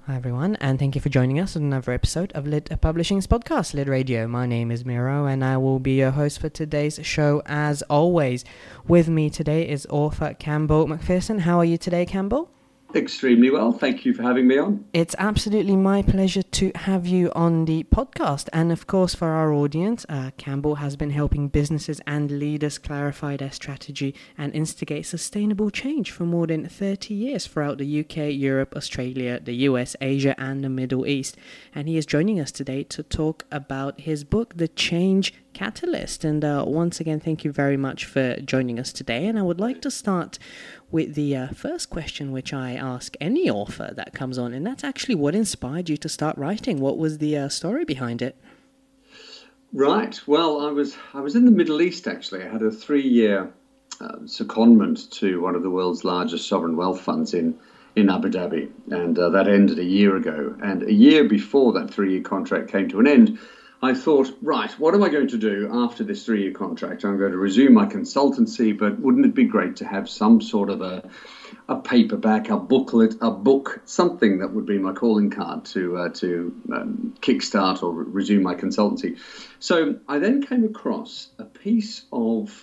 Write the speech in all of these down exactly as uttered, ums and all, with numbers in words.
Hi everyone, and thank you for joining us on another episode of Lit Publishing's podcast, Lit Radio. My name is Miro, and I will be your host for today's show as always. With me today is author Campbell McPherson. How are you today, Campbell? Extremely well. Thank you for having me on. It's absolutely my pleasure to have you on the podcast. And of course, for our audience, uh, Campbell has been helping businesses and leaders clarify their strategy and instigate sustainable change for more than thirty years throughout the U K, Europe, Australia, the U S, Asia, and the Middle East. And he is joining us today to talk about his book, The Change Catalyst. And uh, once again, thank you very much for joining us today. And I would like to start with the uh, first question, which I ask any author that comes on, and that's actually what inspired you to start writing. What was the uh, story behind it? Right. Well, I was I was in the Middle East, actually. I had a three-year uh, secondment to one of the world's largest sovereign wealth funds in, in Abu Dhabi, and uh, that ended a year ago. And a year before that three-year contract came to an end, I thought, right, what am I going to do after this three-year contract? I'm going to resume my consultancy, but wouldn't it be great to have some sort of a, a paperback, a booklet, a book, something that would be my calling card to uh, to um, kickstart or re- resume my consultancy? So I then came across a piece of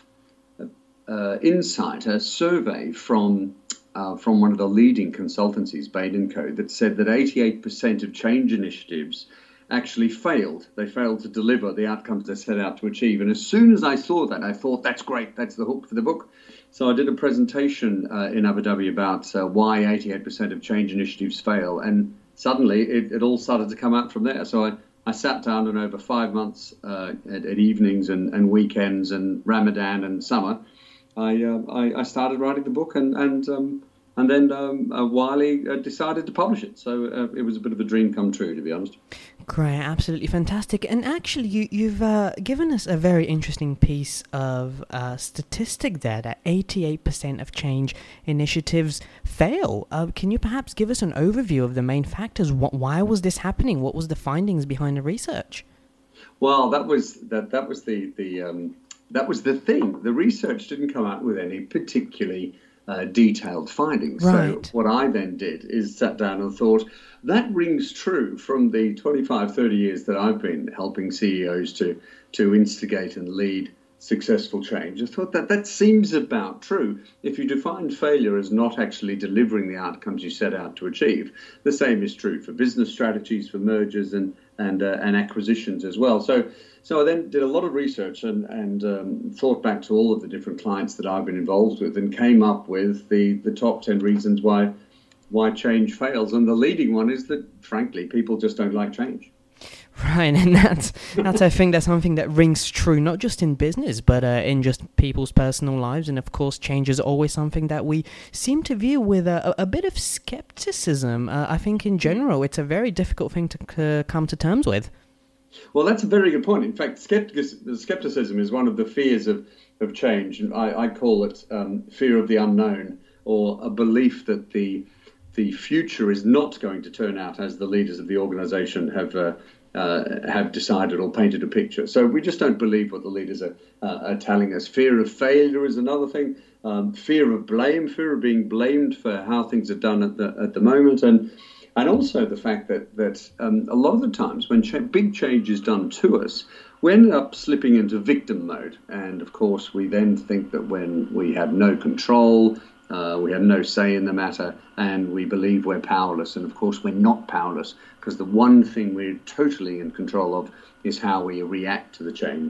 uh, insight, a survey from uh, from one of the leading consultancies, Bain and Co, that said that eighty-eight percent of change initiatives actually failed. They failed to deliver the outcomes they set out to achieve. And as soon as I saw that, I thought, that's great. That's the hook for the book. So I did a presentation uh, in Abu Dhabi about uh, why eighty-eight percent of change initiatives fail. And suddenly it, it all started to come out from there. So I, I sat down and over five months uh, at, at evenings and, and weekends and Ramadan and summer, I, uh, I, I started writing the book and, and um, And then um, uh, Wiley uh, decided to publish it. So uh, it was a bit of a dream come true, to be honest. Great, absolutely fantastic. And actually, you, you've uh, given us a very interesting piece of uh, statistic there, that eighty-eight percent of change initiatives fail. Uh, can you perhaps give us an overview of the main factors? What, why was this happening? What was the findings behind the research? Well, that was that. That was the the um, that was the thing. The research didn't come out with any particularly Uh, detailed findings. Right. So what I then did is sat down and thought, that rings true from the twenty-five, thirty years that I've been helping C E Os to, to instigate and lead successful change. I thought that that seems about true. If you define failure as not actually delivering the outcomes you set out to achieve, the same is true for business strategies, for mergers and and uh, and acquisitions as well. So So I then did a lot of research and, and um, thought back to all of the different clients that I've been involved with and came up with the, the top ten reasons why why change fails. And the leading one is that, frankly, people just don't like change. Right, and that's, that's I think that's something that rings true, not just in business, but uh, in just people's personal lives. And of course, change is always something that we seem to view with a, a bit of skepticism. Uh, I think in general, it's a very difficult thing to uh, come to terms with. Well, that's a very good point. In fact, skepticism is one of the fears of, of change. And I, I call it um, fear of the unknown, or a belief that the the future is not going to turn out as the leaders of the organization have uh, uh, have decided or painted a picture. So we just don't believe what the leaders are, uh, are telling us. Fear of failure is another thing. Um, fear of blame, fear of being blamed for how things are done at the at the moment. And And also the fact that, that um, a lot of the times when ch- big change is done to us, we end up slipping into victim mode. And of course, we then think that when we have no control, uh, we have no say in the matter, and we believe we're powerless. And of course, we're not powerless, because the one thing we're totally in control of is how we react to the change.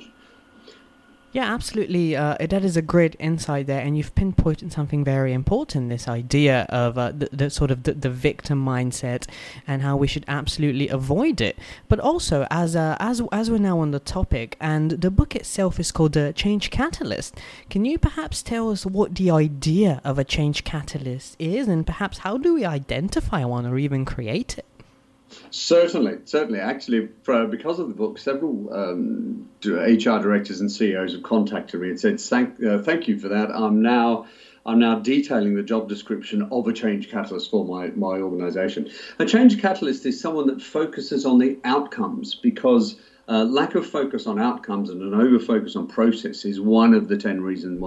Yeah, absolutely. Uh, that is a great insight there, and you've pinpointed something very important, this idea of uh, the, the sort of the, the victim mindset and how we should absolutely avoid it. But also, as uh, as as we're now on the topic, and the book itself is called The Change Catalyst, can you perhaps tell us what the idea of a change catalyst is, and perhaps how do we identify one or even create it? Certainly, certainly. Actually, for, because of the book, several um, H R directors and C E Os have contacted me and said, "Thank, uh, thank you for that. I'm now, I'm now detailing the job description of a change catalyst for my my organisation." A change catalyst is someone that focuses on the outcomes, because uh, lack of focus on outcomes and an over focus on process is one of the ten reasons why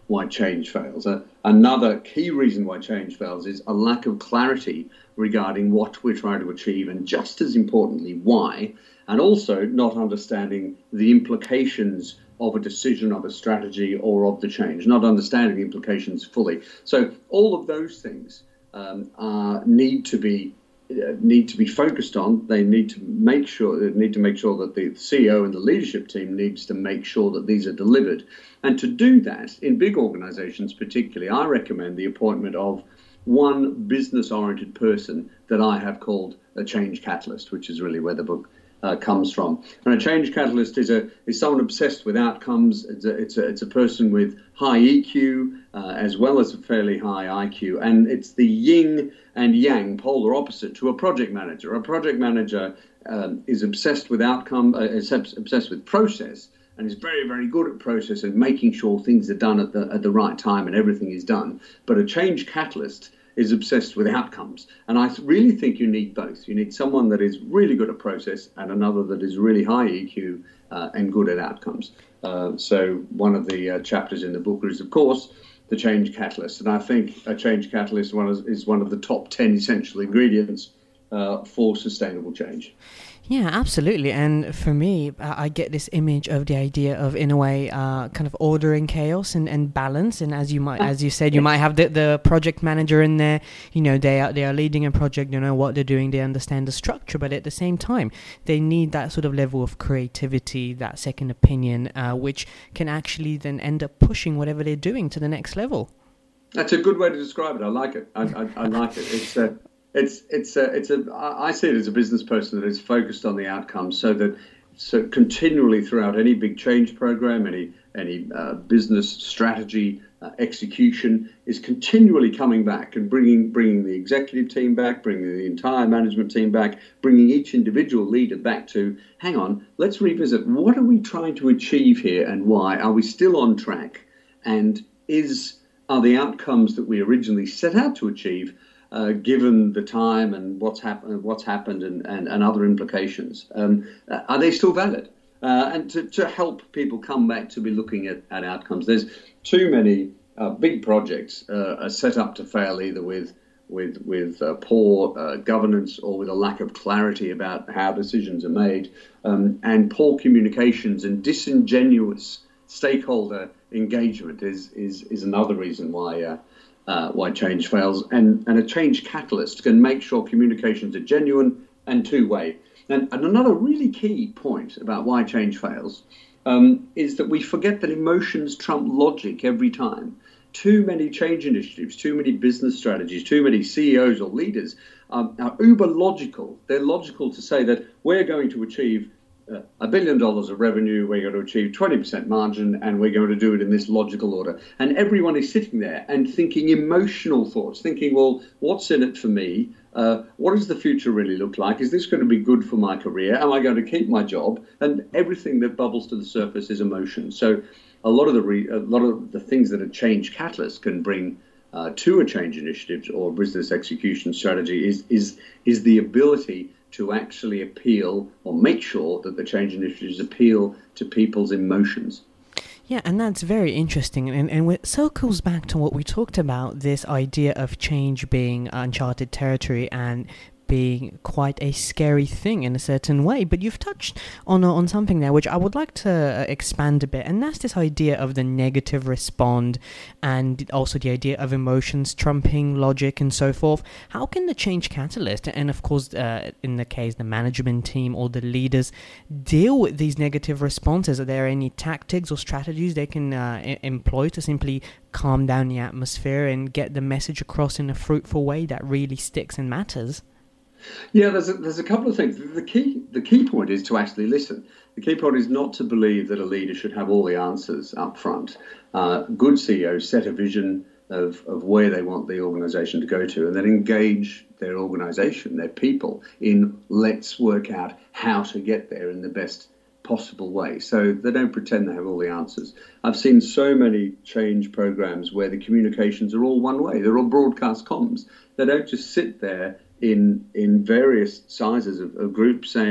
why change fails. Uh, another key reason why change fails is a lack of clarity regarding what we're trying to achieve, and just as importantly, why, and also not understanding the implications of a decision, of a strategy, or of the change, not understanding the implications fully. So all of those things um, are, need to be uh, need to be focused on. They need to make sure they need to make sure that the C E O and the leadership team needs to make sure that these are delivered. And to do that, in big organizations particularly, I recommend the appointment of one business-oriented person that I have called a change catalyst, which is really where the book uh, comes from. And a change catalyst is a is someone obsessed with outcomes. It's a it's a, it's a person with high E Q uh, as well as a fairly high I Q, and it's the yin and yang, polar opposite to a project manager. A project manager um, is obsessed with outcome, uh, is obsessed with process, and is very, very good at process and making sure things are done at the at the right time and everything is done. But a change catalyst is obsessed with outcomes. And I really think you need both. You need someone that is really good at process and another that is really high E Q uh, and good at outcomes. Uh, so one of the uh, chapters in the book is, of course, the change catalyst. And I think a change catalyst one is, is one of the top ten essential ingredients uh, for sustainable change. Yeah, absolutely. And for me, I get this image of the idea of, in a way, uh, kind of order in chaos and, and balance. And as you might, as you said, you might have the, the project manager in there. You know, they are they are leading a project. They know what they're doing. They understand the structure. But at the same time, they need that sort of level of creativity, that second opinion, uh, which can actually then end up pushing whatever they're doing to the next level. That's a good way to describe it. I like it. I, I, I like it. It's uh, It's it's a it's a I see it as a business person that is focused on the outcomes, so that so continually throughout any big change program, any any uh, business strategy uh, execution is continually coming back and bringing bringing the executive team back, bringing the entire management team back, bringing each individual leader back to, hang on, let's revisit, what are we trying to achieve here and why? Are we still on track? And is are the outcomes that we originally set out to achieve, Uh, given the time and what's happened, what's happened, and, and, and other implications, um, uh, are they still valid? Uh, and to, to help people come back to be looking at, at outcomes, there's too many uh, big projects uh, are set up to fail either with with with uh, poor uh, governance or with a lack of clarity about how decisions are made, um, and poor communications and disingenuous stakeholder engagement is is is another reason why. Uh, Uh, why change fails, and, and a change catalyst can make sure communications are genuine and two-way. And, and another really key point about why change fails um, is that we forget that emotions trump logic every time. Too many change initiatives, too many business strategies, too many C E Os or leaders um, are uber logical. They're logical to say that we're going to achieve Uh, a billion dollars of revenue, we're going to achieve twenty percent margin, and we're going to do it in this logical order. And everyone is sitting there and thinking emotional thoughts, thinking, well, what's in it for me? Uh, what does the future really look like? Is this going to be good for my career? Am I going to keep my job? And everything that bubbles to the surface is emotion. So a lot of the re- a lot of the things that a change catalyst can bring uh, to a change initiative or business execution strategy is is is the ability to actually appeal or make sure that the change initiatives appeal to people's emotions. Yeah, and that's very interesting, and, and it circles back to what we talked about, this idea of change being uncharted territory and being quite a scary thing in a certain way. But you've touched on on something there which I would like to expand a bit, and that's this idea of the negative respond, and also the idea of emotions trumping logic and so forth. How can the change catalyst, and of course uh, in the case the management team or the leaders, deal with these negative responses? Are there any tactics or strategies they can uh, I- employ to simply calm down the atmosphere and get the message across in a fruitful way that really sticks and matters? Yeah, there's a, there's a couple of things. The key the key point is to actually listen. The key point is not to believe that a leader should have all the answers up front. Uh, good C E Os set a vision of, of where they want the organisation to go to, and then engage their organisation, their people, in let's work out how to get there in the best possible way. So they don't pretend they have all the answers. I've seen so many change programs where the communications are all one way. They're all broadcast comms. They don't just sit there in in various sizes of, of groups saying,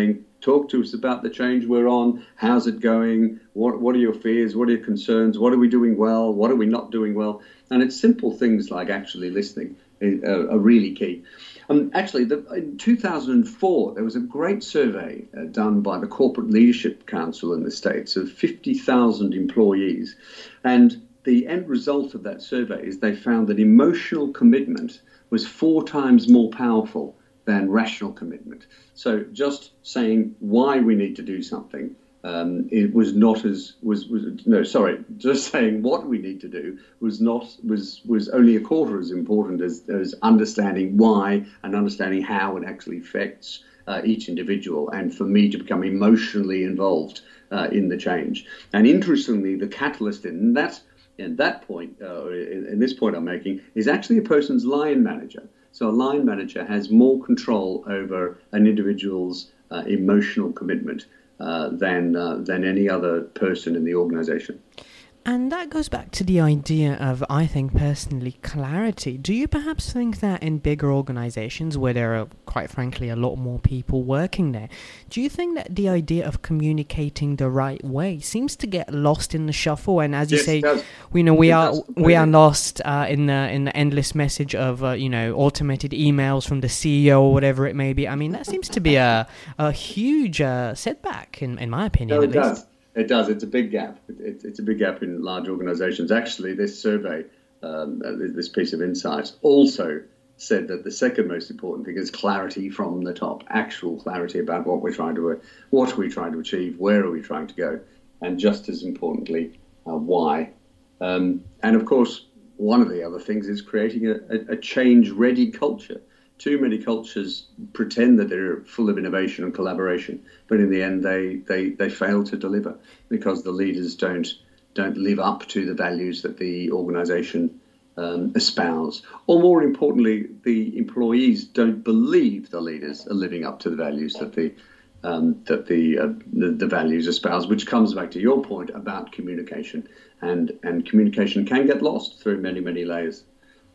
Talk to us about the change we're on. How's it going? What What are your fears? What are your concerns? What are we doing well? What are we not doing well? And it's simple things like actually listening are, are really key. Um, actually, the, in two thousand four, there was a great survey uh, done by the Corporate Leadership Council in the States of fifty thousand employees. And the end result of that survey is they found that emotional commitment was four times more powerful than rational commitment. So just saying why we need to do something, um, it was not as was, was no sorry just saying what we need to do was not was was only a quarter as important as, as understanding why and understanding how it actually affects uh, each individual, and for me to become emotionally involved uh, in the change. And interestingly, the catalyst in that in that point uh, in, in this point I'm making is actually a person's line manager. So a line manager has more control over an individual's uh, emotional commitment uh, than uh, than any other person in the organization. And that goes back to the idea of, I think personally, clarity. Do you perhaps think that in bigger organizations where there are, quite frankly, a lot more people working there, do you think that the idea of communicating the right way seems to get lost in the shuffle? And as you yes, say, it does. we know we it are does. we are lost uh, in the in the endless message of uh, you know automated emails from the C E O or whatever it may be. I mean, that seems to be a a huge uh, setback in in my opinion. No, at it least. does. It does. It's a big gap. It, it's a big gap in large organizations. Actually, this survey, um, this piece of insight, also said that the second most important thing is clarity from the top, actual clarity about what we're trying to, what are we trying to achieve, where are we trying to go, and just as importantly, uh, why. Um, and of course, one of the other things is creating a, a, a change-ready culture. Too many cultures pretend that they're full of innovation and collaboration, but in the end, they, they, they fail to deliver because the leaders don't don't live up to the values that the organisation um, espouse. Or more importantly, the employees don't believe the leaders are living up to the values that the um, that the, uh, the the values espouse. Which comes back to your point about communication, and and communication can get lost through many many layers.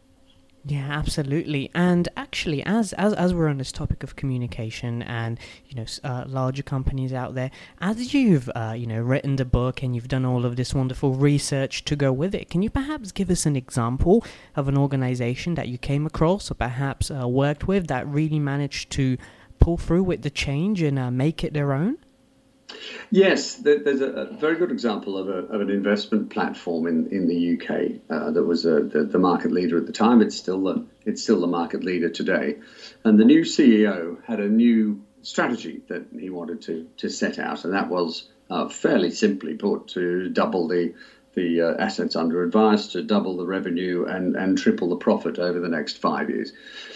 Yeah, absolutely. And actually, as as as we're on this topic of communication and, you know, uh, larger companies out there, as you've, uh, you know, written the book and you've done all of this wonderful research to go with it, can you perhaps give us an example of an organization that you came across or perhaps uh, worked with that really managed to pull through with the change and uh, make it their own? Yes, there's a very good example of, a, of an investment platform in, in the U K uh, that was a, the, the market leader at the time. It's still the, it's still the market leader today. And the new C E O had a new strategy that he wanted to, to set out, and that was uh, fairly simply put to double the, the uh, assets under advice, to double the revenue and, and triple the profit over the next five years.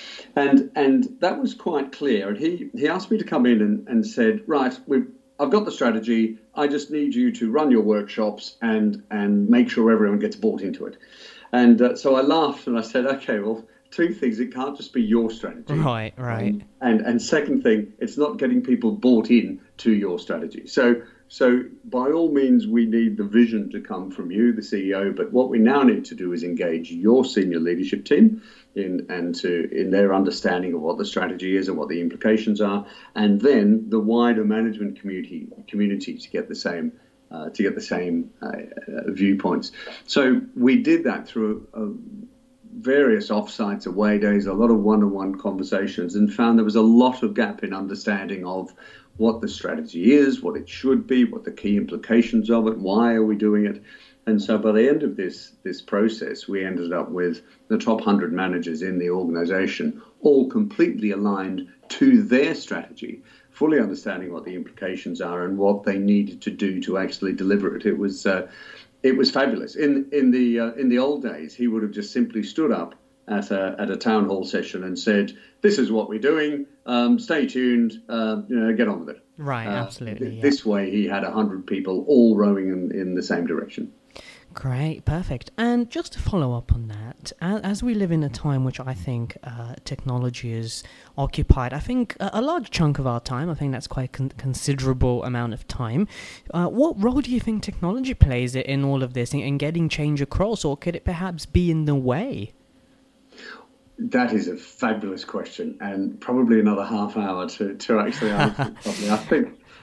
And and that was quite clear. And he, he asked me to come in and, and said, right, we've I've got the strategy. I just need you to run your workshops and and make sure everyone gets bought into it. And uh, so I laughed and I said, okay, well, two things. It can't just be your strategy. Right, right. Um, and and second thing, it's not getting people bought in to your strategy. So so by all means, we need the vision to come from you, the C E O. But what we now need to do is engage your senior leadership team in and to in their understanding of what the strategy is and what the implications are, and then the wider management community community to get the same uh, to get the same uh, uh, viewpoints. So we did that through a, a various offsites, away days, a lot of one-on-one conversations, and found there was a lot of gap in understanding of what the strategy is, what it should be, what the key implications of it, why are we doing it. And so by the end of this this process, we ended up with the top one hundred managers in the organization, all completely aligned to their strategy, fully understanding what the implications are and what they needed to do to actually deliver it. It was uh, it was fabulous. In in the uh, in the old days, he would have just simply stood up at a at a town hall session and said, "This is what we're doing. Um, stay tuned. Uh, you know, get on with it." Right, uh, absolutely. Th- yeah. This way, he had a hundred people all rowing in, in the same direction. Great, perfect. And just to follow up on that, as, as we live in a time which I think uh, technology is occupied, I think a, a large chunk of our time, I think that's quite a con- considerable amount of time. Uh, what role do you think technology plays in all of this, in, in getting change across, or could it perhaps be in the way? That is a fabulous question, and probably another half hour to, to actually answer it properly. I think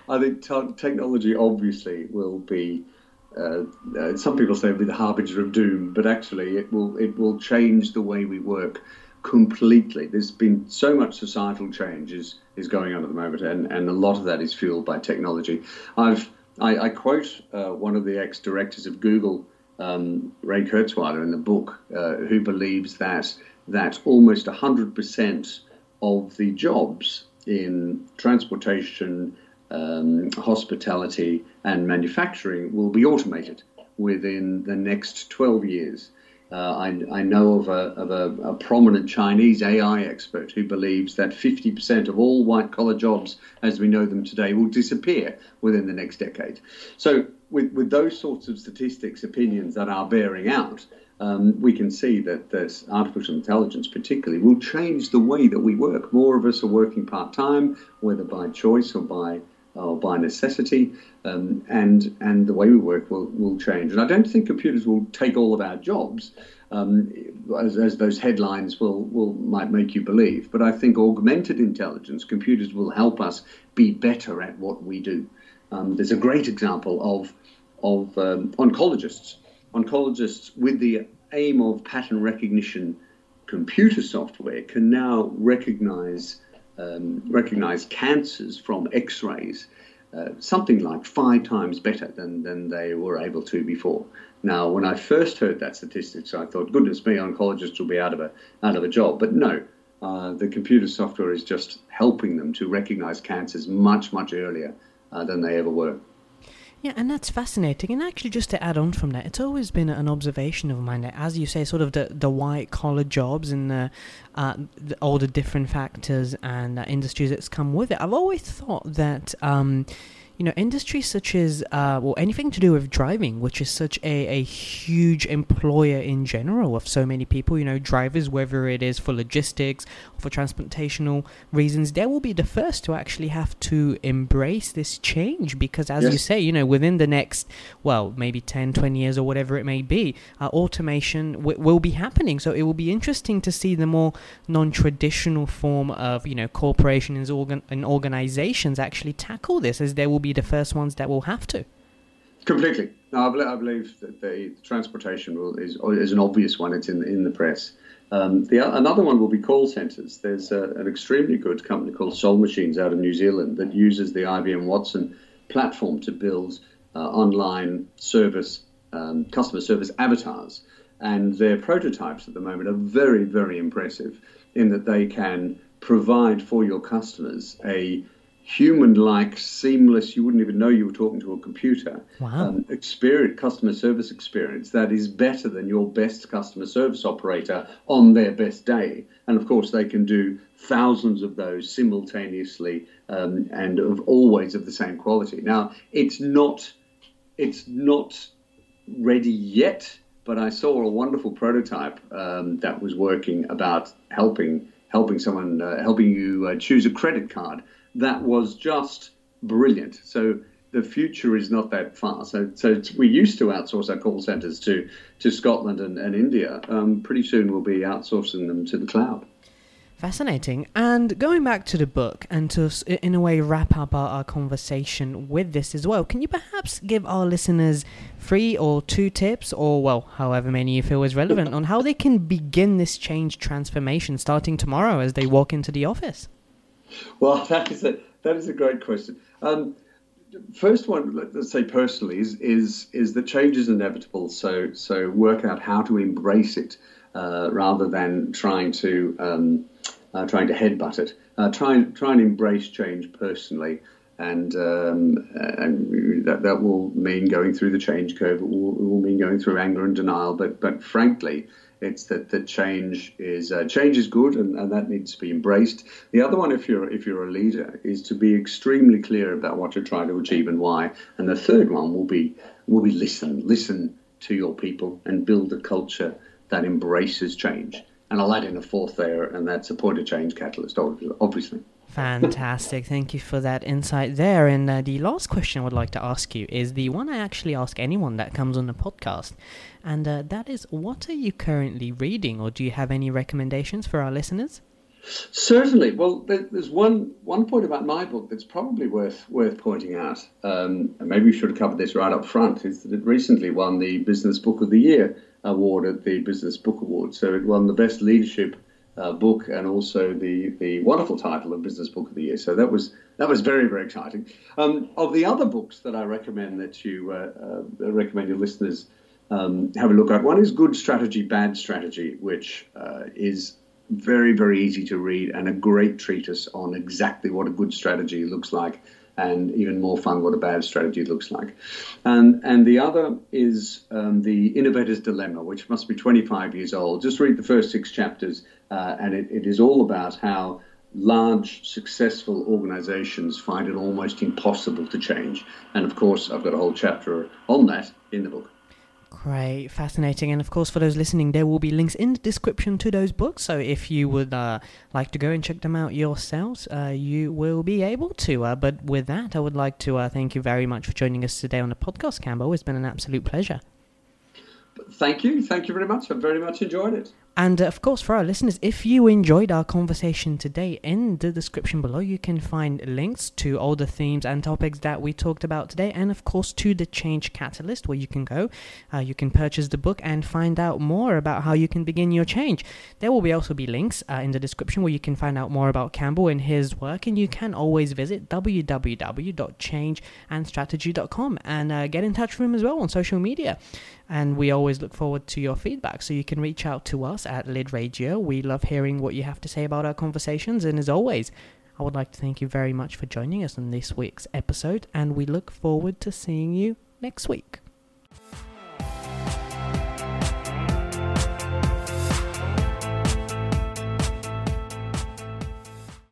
I think t- technology obviously will be. Uh, uh, some people say it'll be the harbinger of doom, but actually it will it will change the way we work completely. There's been so much societal change is, is going on at the moment, and, and a lot of that is fueled by technology. I've I, I quote uh, one of the ex-directors of Google, um, Ray Kurzweil, in the book, uh, who believes that that almost one hundred percent of the jobs in transportation, um, hospitality, and manufacturing will be automated within the next twelve years. Uh, I, I know of, a, of a, a prominent Chinese A I expert who believes that fifty percent of all white-collar jobs, as we know them today, will disappear within the next decade. So with, with those sorts of statistics, opinions that are bearing out, um, we can see that, that artificial intelligence particularly will change the way that we work. More of us are working part-time, whether by choice or by or by necessity, um, and and the way we work will, will change. And I don't think computers will take all of our jobs, um, as, as those headlines will, will might make you believe. But I think augmented intelligence, computers will help us be better at what we do. Um, there's a great example of of um, oncologists. Oncologists, with the aim of pattern recognition, computer software can now recognize Um, recognize cancers from X-rays, uh, something like five times better than, than they were able to before. Now, when I first heard that statistics, I thought, goodness me, oncologists will be out of a out of a job. But no, uh, the computer software is just helping them to recognize cancers much, much earlier uh, than they ever were. Yeah, and that's fascinating. And actually, just to add on from that, it's always been an observation of mine that, as you say, sort of the, the white-collar jobs and the, uh, the, all the different factors and uh, industries that's come with it. I've always thought that, um, you know, industries such as, uh, well, anything to do with driving, which is such a, a huge employer in general of so many people, you know, drivers, whether it is for logistics or for transportational reasons, they will be the first to actually have to embrace this change because, as yes. you say, you know, within the next, well, maybe ten, twenty years or whatever it may be, uh, automation w- will be happening. So it will be interesting to see the more non-traditional form of, you know, corporations organ- and organizations actually tackle this, as there will be the first ones that will have to. Completely. No, I, believe, I believe that the transportation will, is is an obvious one. It's in in the press. Um, the another one will be call centres. There's a, an extremely good company called Soul Machines out of New Zealand that uses the I B M Watson platform to build uh, online service um, customer service avatars, and their prototypes at the moment are very, very impressive in that they can provide for your customers a human-like, seamless, you wouldn't even know you were talking to a computer, wow. um, experience, customer service experience that is better than your best customer service operator on their best day. And of course, they can do thousands of those simultaneously um, and of always of the same quality. Now, it's not, it's not ready yet, but I saw a wonderful prototype um, that was working about helping helping someone, uh, helping you uh, choose a credit card. That was just brilliant. So the future is not that far. So, so we used to outsource our call centres to, to Scotland and, and India. Um, pretty soon we'll be outsourcing them to the cloud. Fascinating. And going back to the book and to, in a way, wrap up our, our conversation with this as well, can you perhaps give our listeners three or two tips, or, well, however many you feel is relevant, on how they can begin this change transformation starting tomorrow as they walk into the office? Well, that is a that is a great question. Um, first one, let's say personally, is is is that change is inevitable. So so work out how to embrace it uh, rather than trying to um, uh, trying to headbutt it. Uh, try and try and embrace change personally, and um, and that that will mean going through the change curve. It will, it will mean going through anger and denial. But but frankly, it's that, that change is uh, change is good, and, and that needs to be embraced. The other one, if you're if you're a leader, is to be extremely clear about what you're trying to achieve and why. And the third one will be will be listen, listen to your people, and build a culture that embraces change. And I'll add in a fourth there, and that's a point of change catalyst, obviously. Fantastic. Thank you for that insight there. And uh, the last question I would like to ask you is the one I actually ask anyone that comes on the podcast. And uh, that is, what are you currently reading, or do you have any recommendations for our listeners? Certainly. Well, there's one one point about my book that's probably worth worth pointing out. Um, and maybe we should have covered this right up front. Is that it recently won the Business Book of the Year award at the Business Book Awards. So it won the Best Leadership uh, book and also the the wonderful title of Business Book of the Year. So that was that was very very exciting. Um, of the other books that I recommend that you uh, uh, recommend your listeners um, have a look at, one is Good Strategy, Bad Strategy, which uh, is very, very easy to read and a great treatise on exactly what a good strategy looks like, and even more fun what a bad strategy looks like. And and the other is um, The Innovator's Dilemma, which must be twenty-five years old. Just read the first six chapters, uh, and it, it is all about how large, successful organizations find it almost impossible to change. And of course, I've got a whole chapter on that in the book. Great, fascinating. And of course, for those listening, there will be links in the description to those books. So if you would uh, like to go and check them out yourselves, uh, you will be able to. Uh, but with that, I would like to uh, thank you very much for joining us today on the podcast, Campbell. It's been an absolute pleasure. Thank you. Thank you very much. I've very much enjoyed it. And of course, for our listeners, if you enjoyed our conversation today, in the description below, you can find links to all the themes and topics that we talked about today. And of course, to the Change Catalyst, where you can go. Uh, you can purchase the book and find out more about how you can begin your change. There will be also be links uh, in the description where you can find out more about Campbell and his work. And you can always visit w w w dot change and strategy dot com and uh, get in touch with him as well on social media. And we always look forward to your feedback, so you can reach out to us at Lid Radio. We love hearing what you have to say about our conversations, and as always, I would like to thank you very much for joining us on this week's episode, and we look forward to seeing you next week.